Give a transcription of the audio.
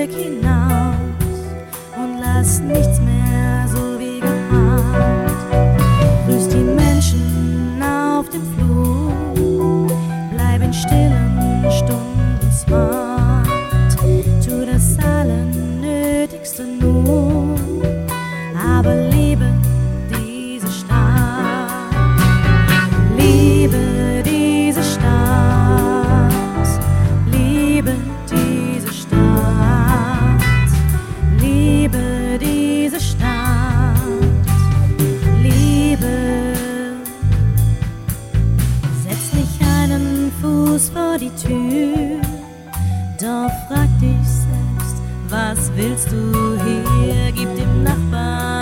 Blick hinaus und lass nichts mehr so wie gehabt. Grüß die Menschen auf dem Flur, bleib in stillen Stunden smart, tu das Allernötigste nur, aber liebe diese Stadt, liebe diese Stadt, liebe diese Stadt, liebe diese Stadt, liebe. Setz nicht einen Fuß vor die Tür, doch frag dich selbst, was willst du hier? Gib dem Nachbarn